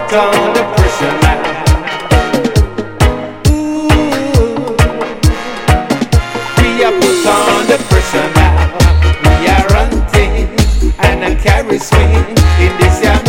put under pressure now. Ooh, we are put under pressure now. We are hunting and a carry swing in this year